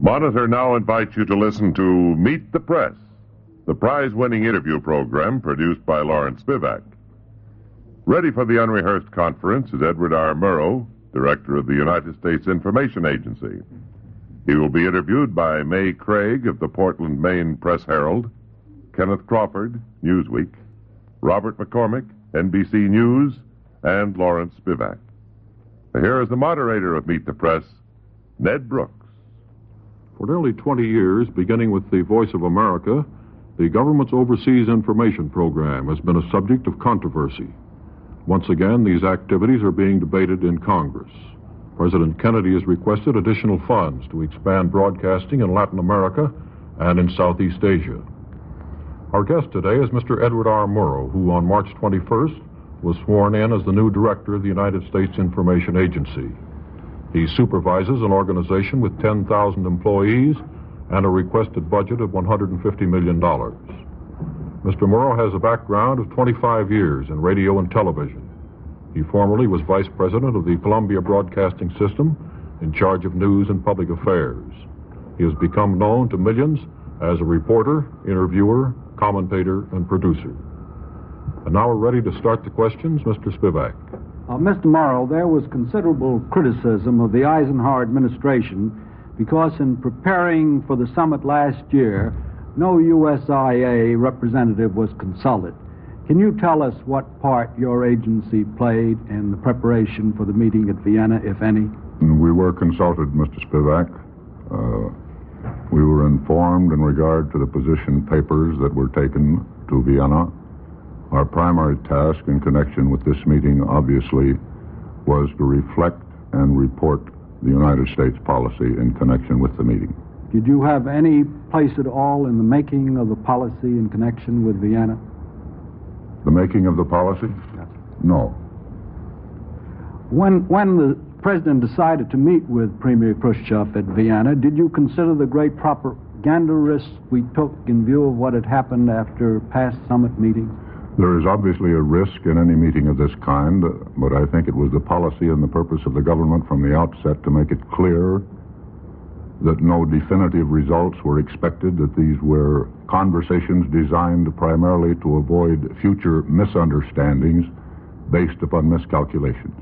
Monitor now invites you to listen to Meet the Press, the prize-winning interview program produced by Lawrence Spivak. Ready for the unrehearsed conference is Edward R. Murrow, director of the United States Information Agency. He will be interviewed by May Craig of the Portland, Maine Press-Herald, Kenneth Crawford, Newsweek, Robert McCormick, NBC News, and Lawrence Spivak. Here is the moderator of Meet the Press, Ned Brooks. For nearly 20 years, beginning with the Voice of America, the government's overseas information program has been a subject of controversy. Once again, these activities are being debated in Congress. President Kennedy has requested additional funds to expand broadcasting in Latin America and in Southeast Asia. Our guest today is Mr. Edward R. Murrow, who on March 21st was sworn in as the new director of the United States Information Agency. He supervises an organization with 10,000 employees and a requested budget of $150 million. Mr. Murrow has a background of 25 years in radio and television. He formerly was vice president of the Columbia Broadcasting System, in charge of news and public affairs. He has become known to millions as a reporter, interviewer, commentator, and producer. And now we're ready to start the questions. Mr. Spivak. Mr. Murrow, there was considerable criticism of the Eisenhower administration because in preparing for the summit last year, no USIA representative was consulted. Can you tell us what part your agency played in the preparation for the meeting at Vienna, if any? We were consulted, Mr. Spivak. We were informed in regard to the position papers that were taken to Vienna. Our primary task in connection with this meeting, obviously, was to reflect and report the United States policy in connection with the meeting. Did you have any place at all in the making of the policy in connection with Vienna? The making of the policy? Yes. No. When the president decided to meet with Premier Khrushchev at Vienna, did you consider the great propaganda risks we took in view of what had happened after past summit meetings? There is obviously a risk in any meeting of this kind, but I think it was the policy and the purpose of the government from the outset to make it clear that no definitive results were expected, that these were conversations designed primarily to avoid future misunderstandings based upon miscalculations.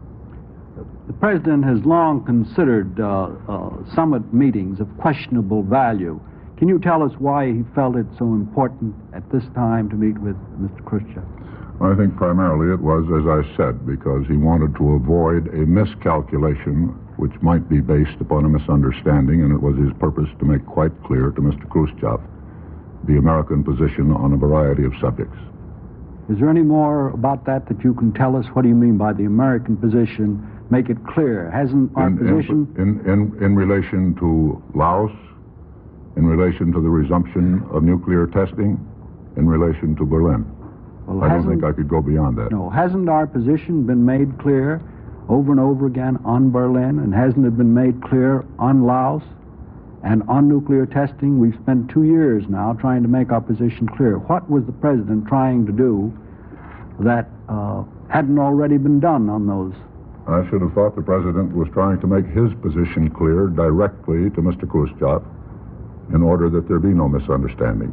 The president has long considered summit meetings of questionable value. Can you tell us why he felt it so important at this time to meet with Mr. Khrushchev? I think primarily it was, as I said, because he wanted to avoid a miscalculation which might be based upon a misunderstanding, and it was his purpose to make quite clear to Mr. Khrushchev the American position on a variety of subjects. Is there any more about that you can tell us? What do you mean by the American position? Make it clear. Hasn't our position... In relation to Laos, in relation to the resumption of nuclear testing, in relation to Berlin. Well, I don't think I could go beyond that. No, hasn't our position been made clear over and over again on Berlin, and hasn't it been made clear on Laos and on nuclear testing? We've spent 2 years now trying to make our position clear. What was the president trying to do that hadn't already been done on those? I should have thought the president was trying to make his position clear directly to Mr. Khrushchev in order that there be no misunderstanding.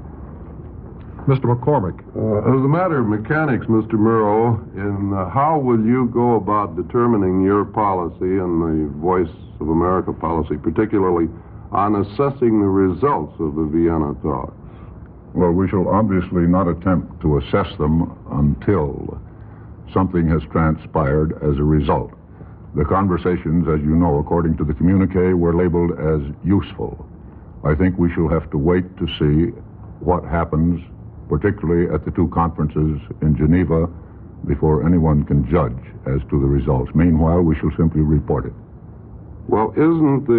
Mr. McCormick. As a matter of mechanics, Mr. Murrow, how will you go about determining your policy and the Voice of America policy, particularly on assessing the results of the Vienna talks? Well, we shall obviously not attempt to assess them until something has transpired as a result. The conversations, as you know, according to the communique, were labeled as useful. I think we shall have to wait to see what happens, particularly at the two conferences in Geneva, before anyone can judge as to the results. Meanwhile, we shall simply report it. Well, isn't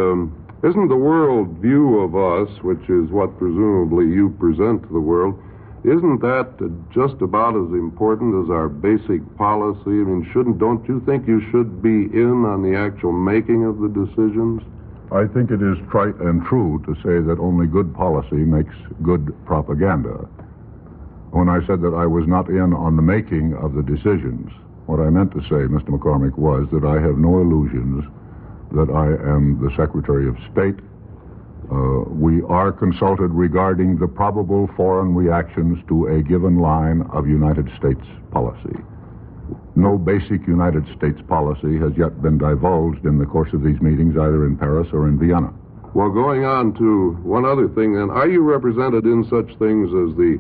the world view of us, which is what presumably you present to the world, isn't that just about as important as our basic policy? I mean, don't you think you should be in on the actual making of the decisions? I think it is trite and true to say that only good policy makes good propaganda. When I said that I was not in on the making of the decisions, what I meant to say, Mr. McCormick, was that I have no illusions that I am the Secretary of State We are consulted regarding the probable foreign reactions to a given line of United States policy. No basic United States policy has yet been divulged in the course of these meetings, either in Paris or in Vienna. Well, going on to one other thing, then, are you represented in such things as the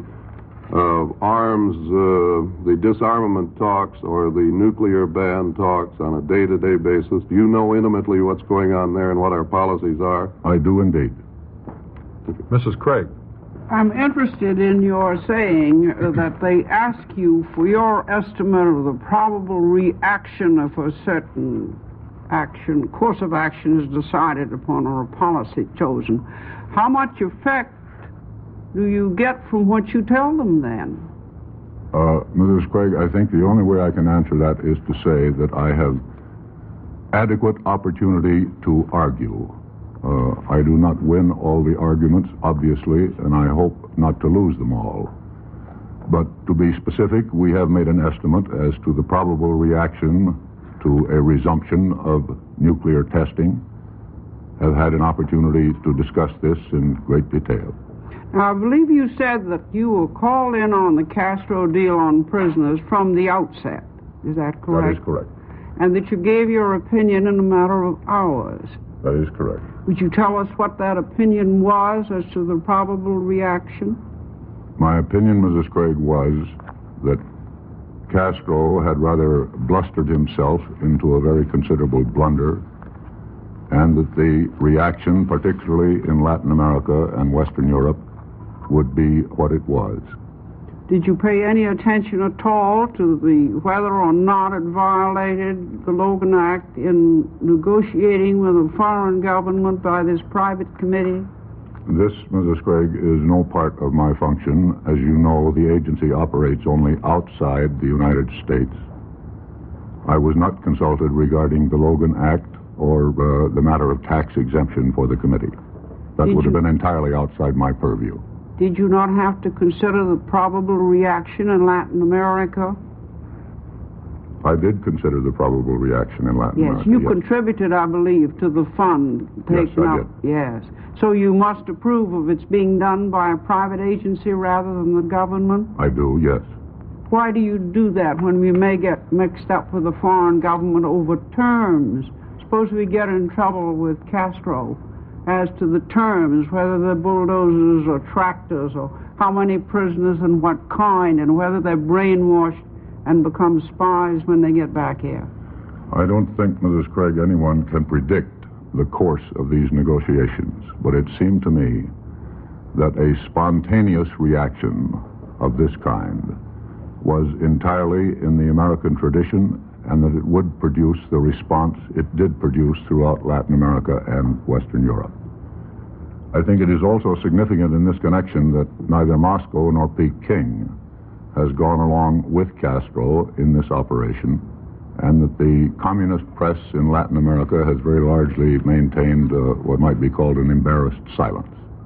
the disarmament talks or the nuclear ban talks on a day-to-day basis? Do you know intimately what's going on there and what our policies are? I do indeed. Mrs. Craig. I'm interested in your saying that they ask you for your estimate of the probable reaction if a certain course of action is decided upon or a policy chosen. How much effect do you get from what you tell them then? Mrs. Craig, I think the only way I can answer that is to say that I have adequate opportunity to argue. I do not win all the arguments, obviously, and I hope not to lose them all. But to be specific, we have made an estimate as to the probable reaction to a resumption of nuclear testing, have had an opportunity to discuss this in great detail. Now, I believe you said that you were called in on the Castro deal on prisoners from the outset. Is that correct? That is correct. And that you gave your opinion in a matter of hours. That is correct. Would you tell us what that opinion was as to the probable reaction? My opinion, Mrs. Craig, was that Castro had rather blustered himself into a very considerable blunder, and that the reaction, particularly in Latin America and Western Europe, would be what it was. Did you pay any attention at all to whether or not it violated the Logan Act in negotiating with a foreign government by this private committee? This, Mrs. Craig, is no part of my function. As you know, the agency operates only outside the United States. I was not consulted regarding the Logan Act or the matter of tax exemption for the committee. That would have been entirely outside my purview. Did you not have to consider the probable reaction in Latin America? I did consider the probable reaction in Latin America. Yes, you contributed, I believe, to the fund taken up. Yes, I did. Yes. So you must approve of its being done by a private agency rather than the government? I do, yes. Why do you do that when we may get mixed up with a foreign government over terms? Suppose we get in trouble with Castro as to the terms, whether they're bulldozers or tractors, or how many prisoners and what kind, and whether they're brainwashed and become spies when they get back here. I don't think, Mrs. Craig, anyone can predict the course of these negotiations, but it seemed to me that a spontaneous reaction of this kind was entirely in the American tradition, and that it would produce the response it did produce throughout Latin America and Western Europe. I think it is also significant in this connection that neither Moscow nor Peking has gone along with Castro in this operation, and that the communist press in Latin America has very largely maintained what might be called an embarrassed silence.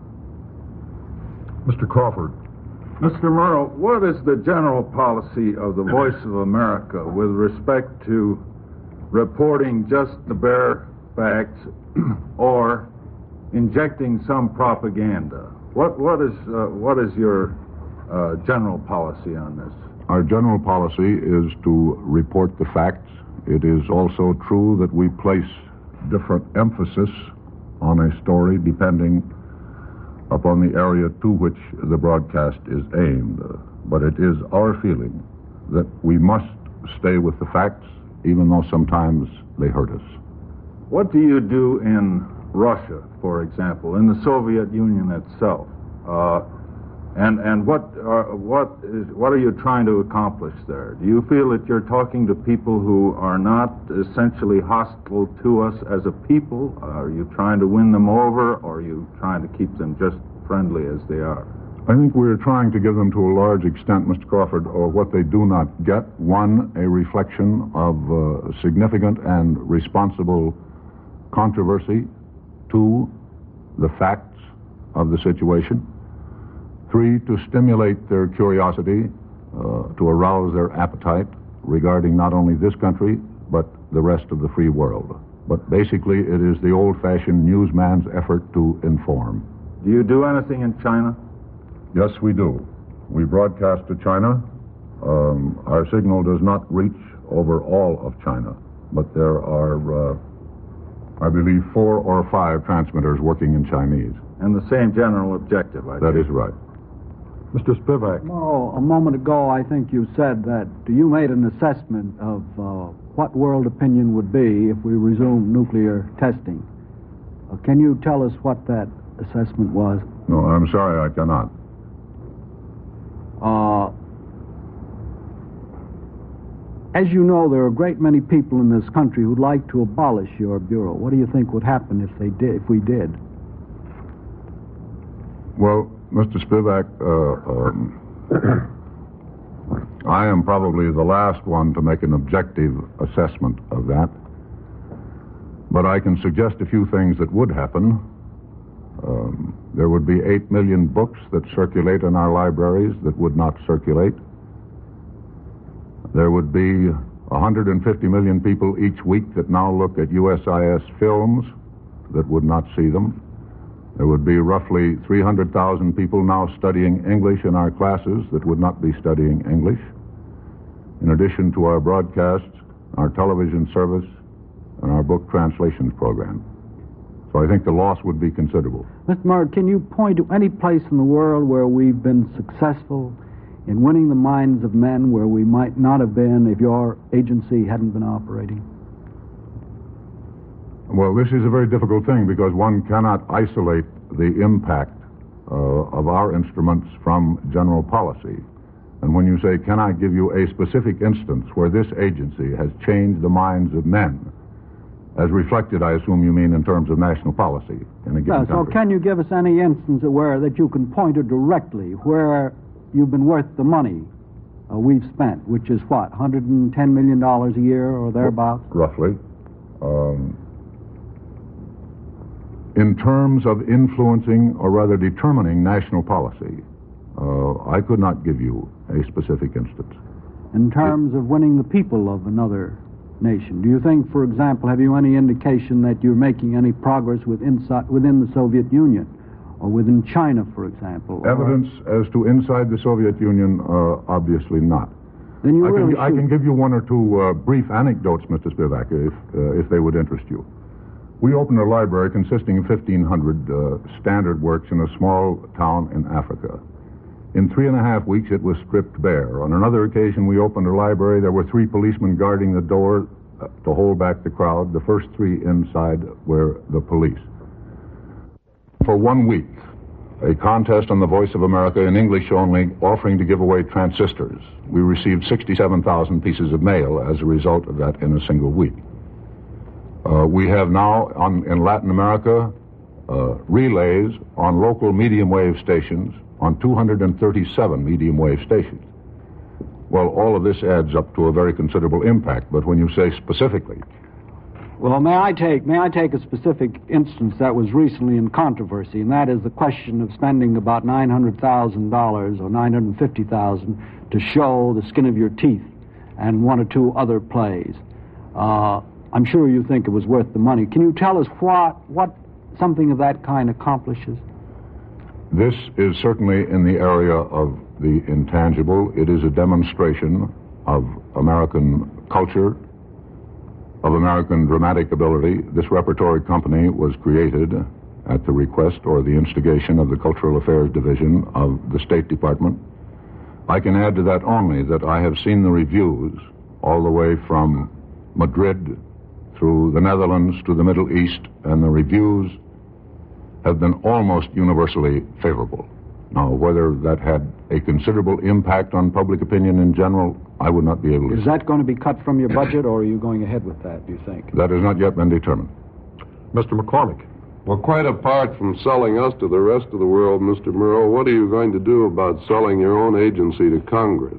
Mr. Crawford. Mr. Murrow, what is the general policy of the Voice of America with respect to reporting just the bare facts or injecting some propaganda? What is your general policy on this? Our general policy is to report the facts. It is also true that we place different emphasis on a story depending upon the area to which the broadcast is aimed. But it is our feeling that we must stay with the facts, even though sometimes they hurt us. What do you do in Russia, for example, in the Soviet Union itself? And what are you trying to accomplish there? Do you feel that you're talking to people who are not essentially hostile to us as a people? Are you trying to win them over, or are you trying to keep them just friendly as they are? I think we're trying to give them to a large extent, Mr. Crawford, or what they do not get. One, a reflection of significant and responsible controversy. Two, the facts of the situation. Three, to stimulate their curiosity, to arouse their appetite regarding not only this country, but the rest of the free world. but basically it is the old-fashioned newsman's effort to inform. Do you do anything in China? Yes, we do. We broadcast to China. Our signal does not reach over all of China, but there are, I believe, 4 or 5 transmitters working in Chinese. And the same general objective, I think. That is right. Mr. Spivak. Well, a moment ago, I think you said that you made an assessment of what world opinion would be if we resumed nuclear testing. Can you tell us what that assessment was? No, I'm sorry, I cannot. As you know, there are a great many people in this country who'd like to abolish your bureau. What do you think would happen if we did? Well, Mr. Spivak, I am probably the last one to make an objective assessment of that. But I can suggest a few things that would happen. There would be 8 million books that circulate in our libraries that would not circulate. There would be 150 million people each week that now look at USIS films that would not see them. There would be roughly 300,000 people now studying English in our classes that would not be studying English. In addition to our broadcasts, our television service, and our book translations program. So I think the loss would be considerable. Mr. Murray, can you point to any place in the world where we've been successful in winning the minds of men where we might not have been if your agency hadn't been operating? Well, this is a very difficult thing because one cannot isolate the impact of our instruments from general policy. And when you say, can I give you a specific instance where this agency has changed the minds of men, as reflected, I assume you mean in terms of national policy in a given country. So can you give us any instance where that you can point to directly where you've been worth the money we've spent, which is what, $110 million a year or thereabouts? Roughly. In terms of influencing, or rather determining, national policy, I could not give you a specific instance. In terms of winning the people of another nation, do you think, for example, have you any indication that you're making any progress within the Soviet Union or within China, for example? Evidence as to inside the Soviet Union, obviously not. Then you I can give you 1 or 2 brief anecdotes, Mr. Spivak, if they would interest you. We opened a library consisting of 1,500 standard works in a small town in Africa. In 3.5 weeks, it was stripped bare. On another occasion, we opened a library. There were 3 policemen guarding the door to hold back the crowd. The first 3 inside were the police. For 1 week, a contest on the Voice of America in English only, offering to give away transistors. We received 67,000 pieces of mail as a result of that in a single week. We have now, in Latin America, relays on local medium wave stations, on 237 medium wave stations. Well, all of this adds up to a very considerable impact, but when you say specifically... Well, may I take a specific instance that was recently in controversy, and that is the question of spending about $900,000 or $950,000 to show The Skin of Your Teeth and 1 or 2 other plays. I'm sure you think it was worth the money. Can you tell us what something of that kind accomplishes? This is certainly in the area of the intangible. It is a demonstration of American culture, of American dramatic ability. This repertory company was created at the request or the instigation of the Cultural Affairs Division of the State Department. I can add to that only that I have seen the reviews all the way from Madrid through the Netherlands to the Middle East, and the reviews have been almost universally favorable. Now, whether that had a considerable impact on public opinion in general, I would not be able to say. Is that going to be cut from your budget, or are you going ahead with that, do you think? That has not yet been determined. Mr. McCormick. Well, quite apart from selling us to the rest of the world, Mr. Murrow, what are you going to do about selling your own agency to Congress?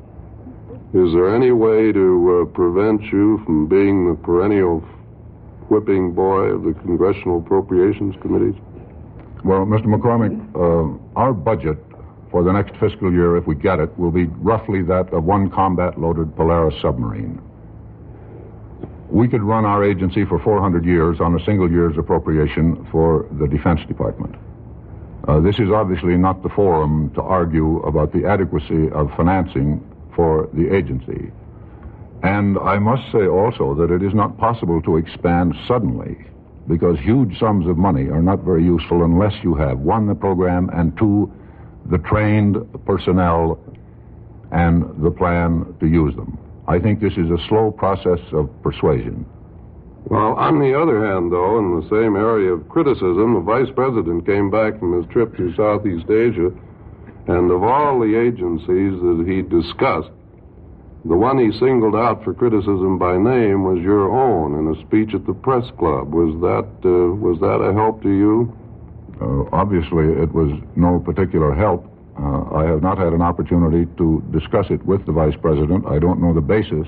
Is there any way to prevent you from being the perennial whipping boy of the Congressional Appropriations Committees? Well, Mr. McCormick, our budget for the next fiscal year, if we get it, will be roughly that of 1 combat-loaded Polaris submarine. we could run our agency for 400 years on a single year's appropriation for the Defense Department. This is obviously not the forum to argue about the adequacy of financing for the agency. And I must say also that it is not possible to expand suddenly, because huge sums of money are not very useful unless you have, one, the program, and two, the trained personnel and the plan to use them. I think this is a slow process of persuasion. Well, on the other hand, though, in the same area of criticism, the Vice President came back from his trip to Southeast Asia, and of all the agencies that he discussed, the one he singled out for criticism by name was your own in a speech at the press club. Was that a help to you? Obviously, it was no particular help. I have not had an opportunity to discuss it with the Vice President. I don't know the basis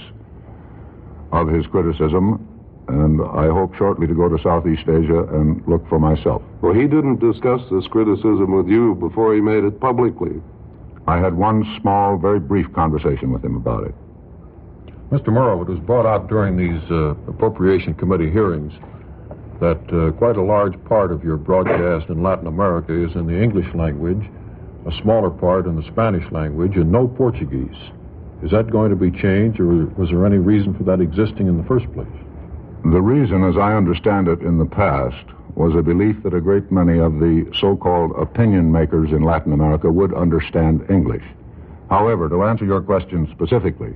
of his criticism, and I hope shortly to go to Southeast Asia and look for myself. Well, he didn't discuss this criticism with you before he made it publicly. I had one small, very brief conversation with him about it. Mr. Morrow, it was brought out during these Appropriation Committee hearings that quite a large part of your broadcast in Latin America is in the English language, a smaller part in the Spanish language, and no Portuguese. Is that going to be changed, or was there any reason for that existing in the first place? The reason, as I understand it in the past, was a belief that a great many of the so-called opinion makers in Latin America would understand English. However, to answer your question specifically,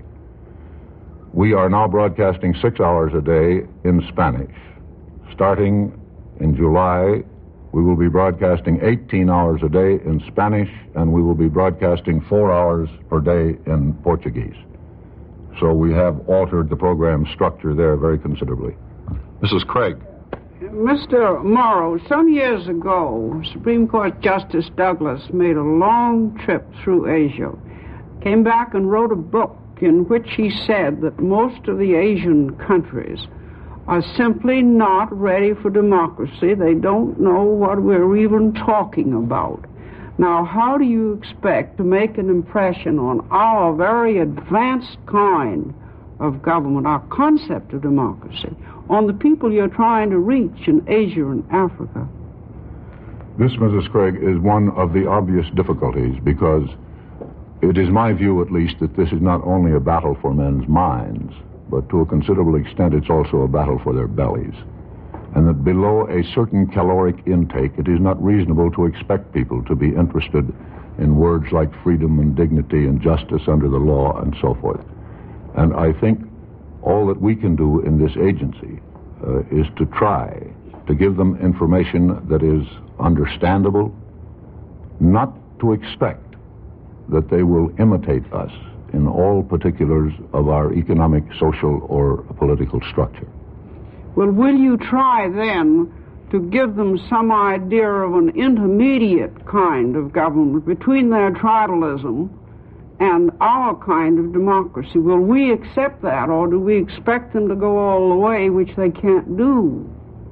we are now broadcasting 6 hours a day in Spanish. Starting in July, we will be broadcasting 18 hours a day in Spanish, and we will be broadcasting 4 hours per day in Portuguese. So we have altered the program structure there very considerably. Mrs. Craig. Mr. Morrow, some years ago, Supreme Court Justice Douglas made a long trip through Asia, came back and wrote a book in which he said that most of the Asian countries are simply not ready for democracy. They don't know what we're even talking about. Now, how do you expect to make an impression on our very advanced kind of government, our concept of democracy, on the people you're trying to reach in Asia and Africa? This, Mrs. Craig, is one of the obvious difficulties, because it is my view, at least, that this is not only a battle for men's minds, but to a considerable extent it's also a battle for their bellies. And that below a certain caloric intake, it is not reasonable to expect people to be interested in words like freedom and dignity and justice under the law and so forth. And I think all that we can do in this agency is to try to give them information that is understandable, not to expect that they will imitate us in all particulars of our economic, social, or political structure. Well, will you try then to give them some idea of an intermediate kind of government between their tribalism and our kind of democracy? Will we accept that, or do we expect them to go all the way, which they can't do?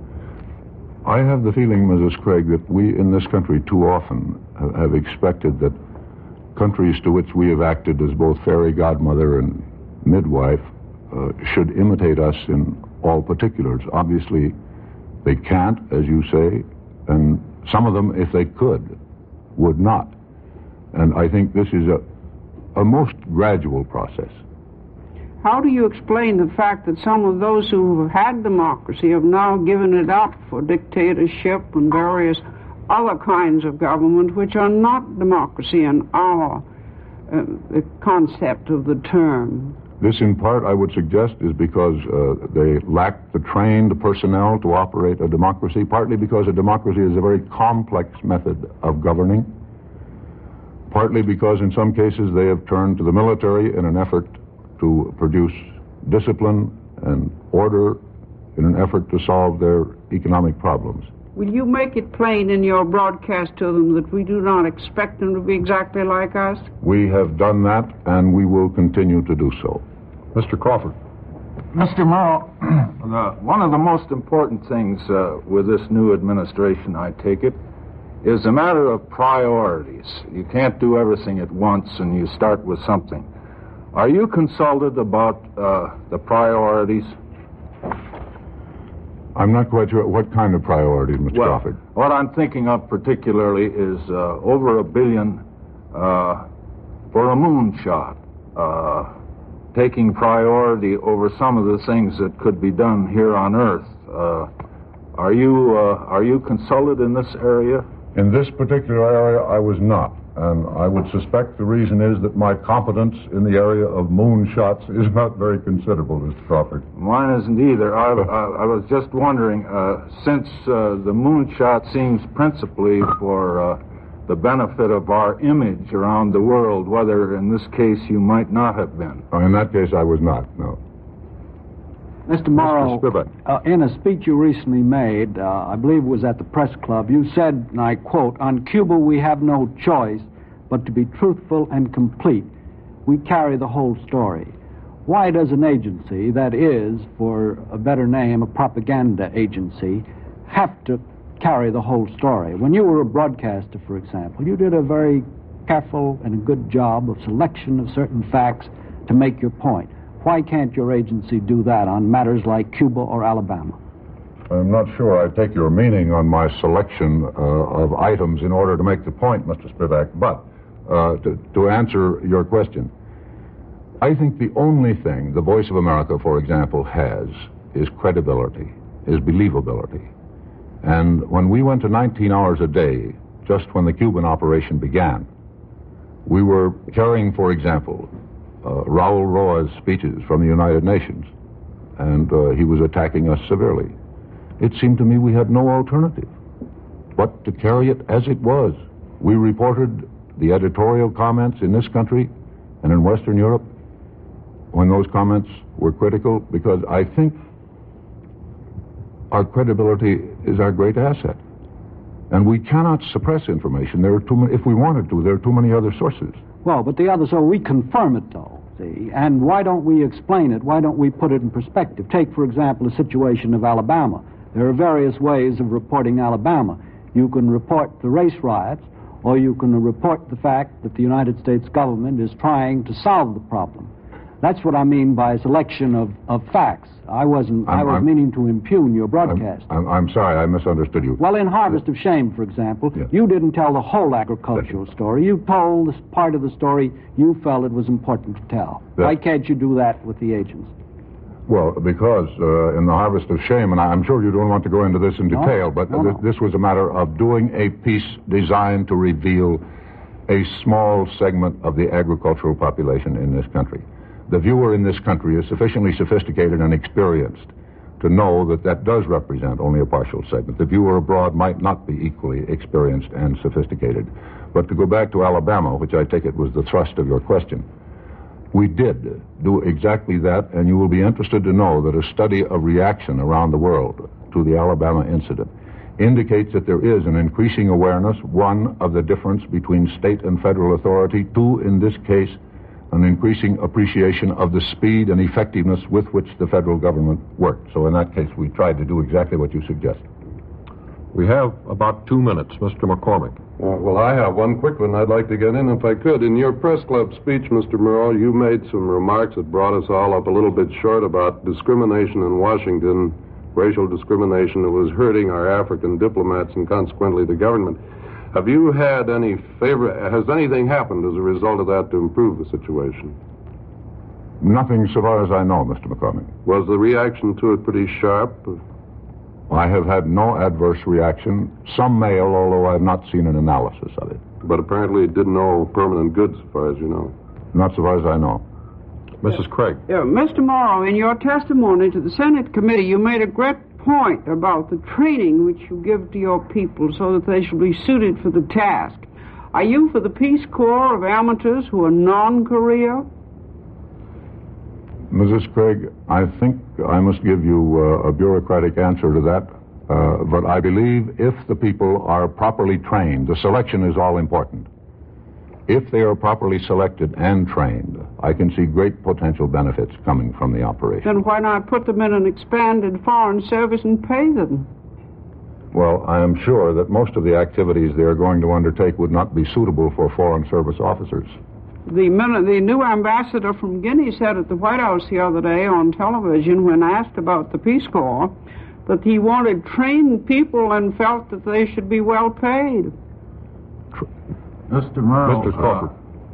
I have the feeling, Mrs. Craig, that we in this country too often have expected that countries to which we have acted as both fairy godmother and midwife should imitate us in all particulars. Obviously, they can't, as you say, and some of them, if they could, would not. And I think this is a most gradual process. How do you explain the fact that some of those who have had democracy have now given it up for dictatorship and various other kinds of government which are not democracy in our concept of the term? This, in part, I would suggest, is because they lack the trained personnel to operate a democracy, partly because a democracy is a very complex method of governing, partly because in some cases they have turned to the military in an effort to produce discipline and order in an effort to solve their economic problems. Will you make it plain in your broadcast to them that we do not expect them to be exactly like us? We have done that, and we will continue to do so. Mr. Crawford. Mr. Morrow, one of the most important things with this new administration, I take it, is a matter of priorities. You can't do everything at once, and you start with something. Are you consulted about the priorities? I'm not quite sure. What kind of priorities, Mr. Crawford? What I'm thinking of particularly is over $1 billion for a moonshot, taking priority over some of the things that could be done here on Earth. Are you consulted in this area? In this particular area, I was not. And I would suspect the reason is that my competence in the area of moonshots is not very considerable, Mr. Crawford. Mine isn't either. I was just wondering, since the moonshot seems principally for the benefit of our image around the world, whether in this case you might not have been. In that case, I was not, no. Mr. Morrow, Mr. Spivak. In a speech you recently made, I believe it was at the press club, you said, and I quote, "On Cuba we have no choice but to be truthful and complete. We carry the whole story." Why does an agency that is, for a better name, a propaganda agency, have to carry the whole story? When you were a broadcaster, for example, you did a very careful and a good job of selection of certain facts to make your point. Why can't your agency do that on matters like Cuba or Alabama? I'm not sure I take your meaning on my selection of items in order to make the point, Mr. Spivak, but to answer your question, I think the only thing the Voice of America, for example, has is credibility, is believability. And when we went to 19 hours a day, just when the Cuban operation began, we were carrying, for example, Raul Roa's speeches from the United Nations, and he was attacking us severely. It seemed to me we had no alternative but to carry it as it was. We reported the editorial comments in this country and in Western Europe when those comments were critical, because I think our credibility is our great asset. And we cannot suppress information. There are too many, if we wanted to, there are too many other sources. Well, but the other, so we confirm it, though, see? And why don't we explain it? Why don't we put it in perspective? Take, for example, the situation of Alabama. There are various ways of reporting Alabama. You can report the race riots, or you can report the fact that the United States government is trying to solve the problem. That's what I mean by selection of facts. I was meaning to impugn your broadcast. I'm sorry, I misunderstood you. Well, in Harvest of Shame, for example, yes, you didn't tell the whole agricultural story. You told this part of the story you felt it was important to tell. Why can't you do that with the agents? Well, because in the Harvest of Shame, and I'm sure you don't want to go into this in detail, but this was a matter of doing a piece designed to reveal a small segment of the agricultural population in this country. The viewer in this country is sufficiently sophisticated and experienced to know that that does represent only a partial segment. The viewer abroad might not be equally experienced and sophisticated. But to go back to Alabama, which I take it was the thrust of your question, we did do exactly that, and you will be interested to know that a study of reaction around the world to the Alabama incident indicates that there is an increasing awareness, one, of the difference between state and federal authority, two, in this case, an increasing appreciation of the speed and effectiveness with which the federal government worked. So in that case, we tried to do exactly what you suggest. We have about 2 minutes. Mr. McCormick. Well, I have one quick one I'd like to get in if I could. In your press club speech, Mr. Morrow, you made some remarks that brought us all up a little bit short about discrimination in Washington, racial discrimination that was hurting our African diplomats and consequently the government. Have you had any has anything happened as a result of that to improve the situation? Nothing so far as I know, Mr. McCormick. Was the reaction to it pretty sharp? I have had no adverse reaction. Some may, although I have not seen an analysis of it. But apparently it did no permanent good, so far as you know. Not so far as I know. Mrs. Craig. Yeah, Mr. Morrow, in your testimony to the Senate committee, you made a great point about the training which you give to your people so that they shall be suited for the task. Are you for the Peace Corps of amateurs who are non-career? Mrs. Craig, I think I must give you a bureaucratic answer to that, but I believe if the people are properly trained, the selection is all important. If they are properly selected and trained, I can see great potential benefits coming from the operation. Then why not put them in an expanded foreign service and pay them? Well, I am sure that most of the activities they are going to undertake would not be suitable for foreign service officers. The new ambassador from Guinea said at the White House the other day on television when asked about the Peace Corps that he wanted trained people and felt that they should be well paid. Mr. Murrow, Mr. Crawford.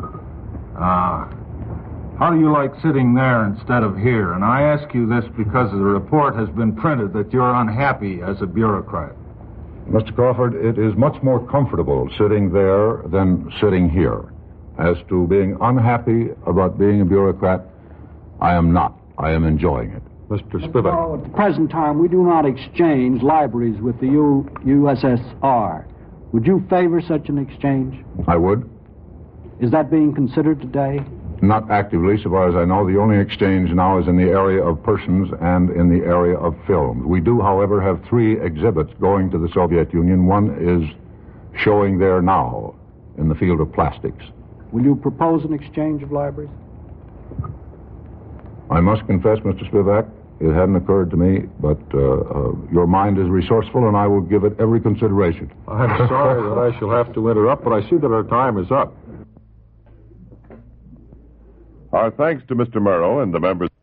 how do you like sitting there instead of here? And I ask you this because the report has been printed that you're unhappy as a bureaucrat. Mr. Crawford, it is much more comfortable sitting there than sitting here. As to being unhappy about being a bureaucrat, I am not. I am enjoying it. Mr. Spivak. At the present time, we do not exchange libraries with the USSR. Would you favor such an exchange? I would. Is that being considered today? Not actively, so far as I know. The only exchange now is in the area of persons and in the area of films. We do, however, have 3 exhibits going to the Soviet Union. One is showing there now in the field of plastics. Will you propose an exchange of libraries? I must confess, Mr. Spivak, it hadn't occurred to me, but your mind is resourceful, and I will give it every consideration. I'm sorry that I shall have to interrupt, but I see that our time is up. Our thanks to Mr. Murrow and the members.